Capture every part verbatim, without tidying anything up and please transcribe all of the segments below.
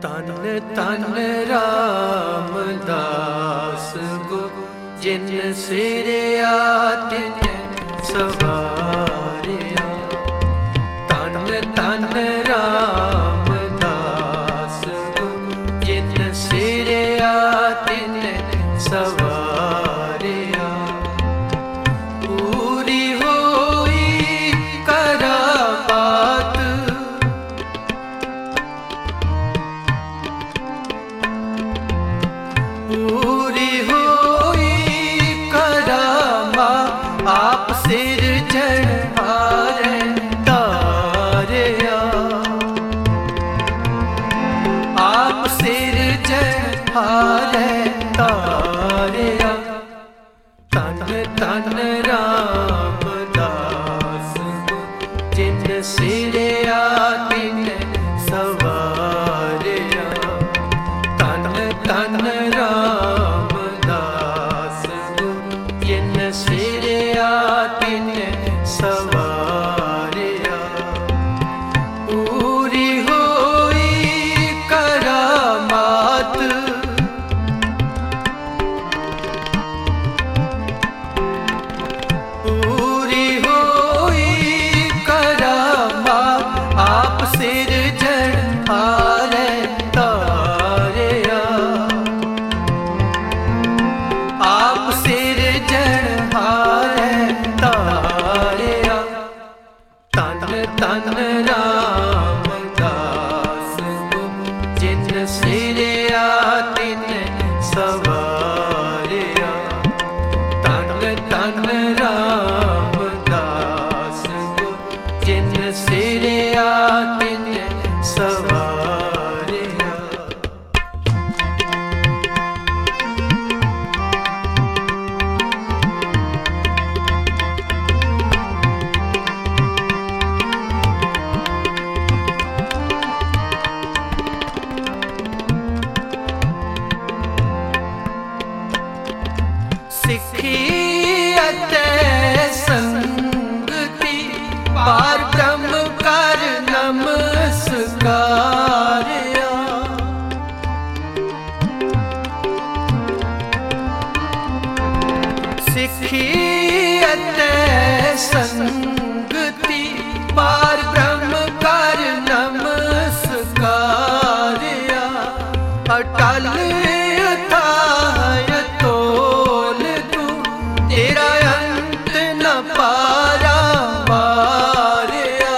तन तन रामदास गो जिन सिरिया तिन सवारिया। तन तन रामदास गो जिन सिरिया तिन सवारिया। पूरी होई करामात पूरी होई करामा आप सिरजनहारे तारिया। आप सिरजनहारे तारिया। तन तन रामदास गो जिन सिरिया तिन सवारिया। तन तन रामदास गो जिन सिरिया तिन सवारिया। पूरी होई करामात पूरी होई करामा आप सिरजनहारे तारिया। आप सिरजनहारे तारिया। तन तन रामदास गो जिन सिरिया तिन सवारिया। तन तन रामदास गो जिन सिरिया तिन सवारिया। सिखी अते संगति पार ब्रह्म कर नमस्कारिया। सिखी अते संगति पार ब्रह्म कर नमस्कारिया। अटल अथाय तोल तू तेरा अंत न पारा मारिया।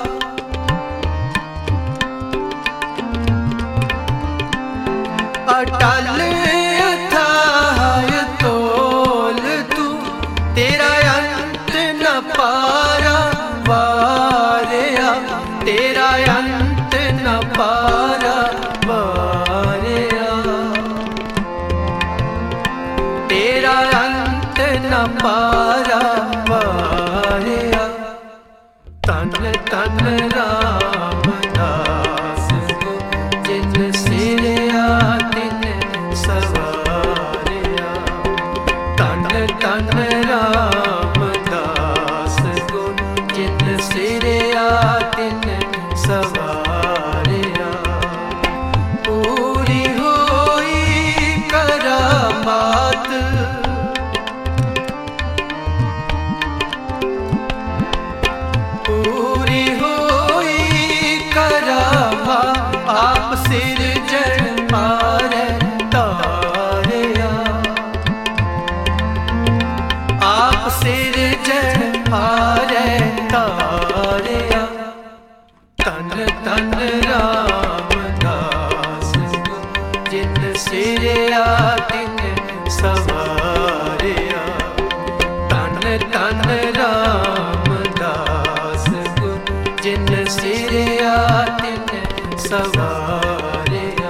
अटल अथाय तोल तू तेरा अंत न पारा वारिया। तेरा अंत न पारा वारिया। तेरा अंत न पारा वारिया। तन तन रामदास गो जिन सिरिया तिन सवारिया। तन तन रामदास गो जिन सिरिया तिन सवारिया। पूरी होई करामात पूरी होई करामा आप सिरजनहारे तारिया। आप सिरजनहारे तारिया। तन तन रामदास गो जिन सिरिया तिन सवारिया। तन तन रामदास गो जिन सिरिया तिन सवारिया।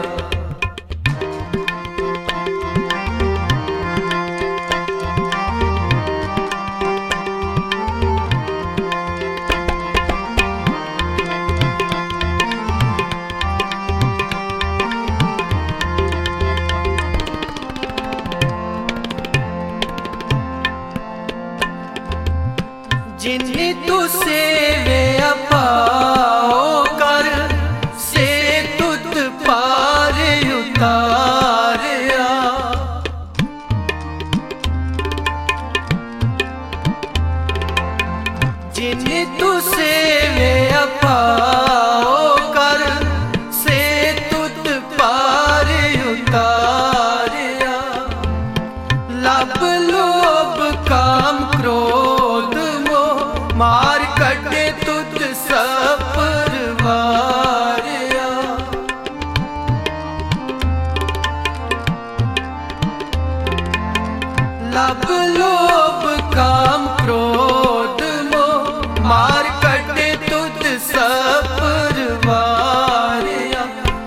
जिन्हें तू सेवे अपाओ कर से तुद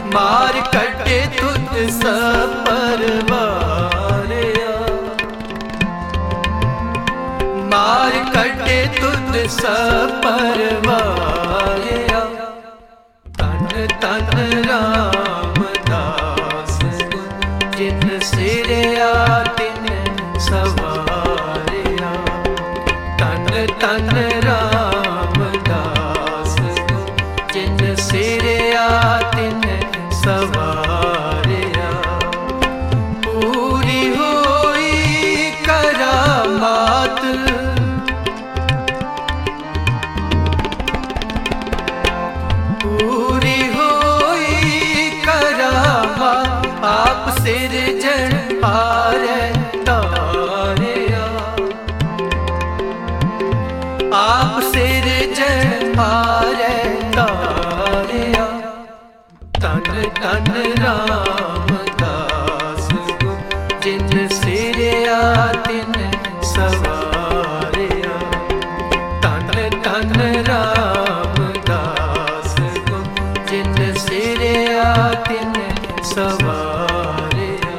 मार कटे तुद सपरवारिया, मार कटे तुद सपरवारिया। तन तन रामदास जिन सिरया तिन सवारिया। तन तन रामदास जिन सिरया तिन सवारिया। पूरी होई करामात, पूरी होई करामात, आप सिरजन हारे तारिया। आप सिरजन हारे तारिया। तन तन रामदास जिन सिरया तिन सवारिया। तन तन रामदास जिन सिरया तिन सवारिया।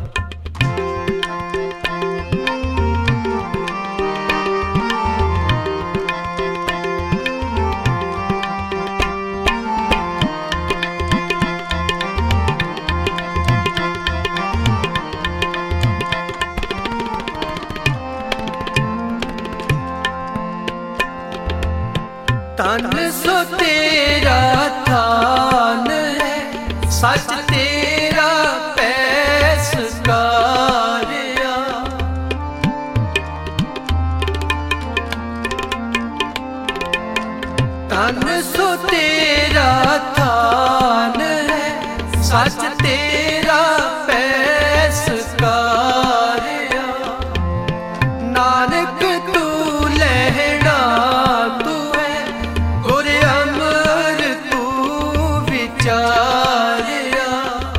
तन सो तेरा थान है, सच तेरा पैसकारिया। तन सो तेरा थान है, सच तेरा पैसकारिया। नानक तू लहना तू है, गुर अमर तू विचारिया।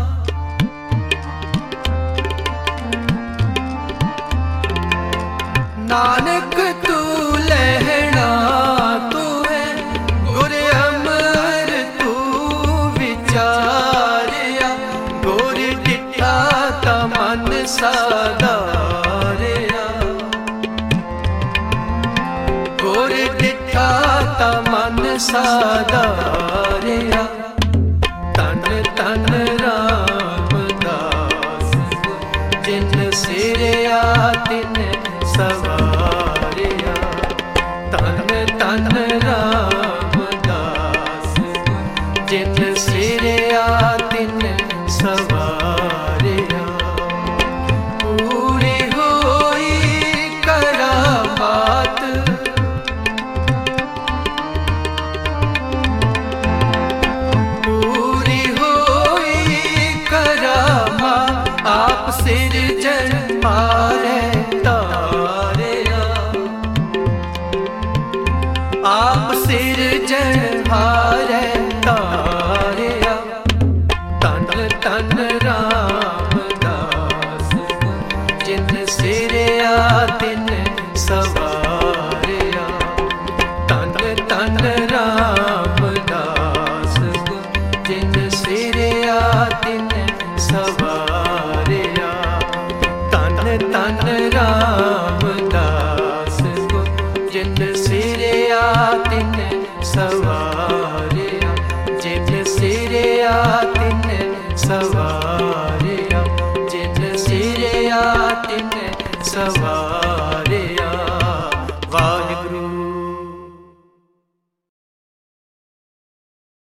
नानक तू लहना तू है, गुर अमर तू विचारिया। गुर डिठा ता मन साधारिया। गुर डिठा ता मन साधारिया। तन तन रामदास जिन सिरया तिन सवारिया। तन तन रामदास जिन सिरया तिन सवारिया। पूरी होई करामात, पूरी होई करामात, आप सिरजन हारे तारिया। आप सिरजन हारे तारिया। तन तन रामदास जिन सिरया तिन सवारिया। तन तन रामदास जिन सिरया तिन सवारिया। तन तन रामदास जिन सिरया तिन सवारिया। जिन सिरया तिन सवारिया।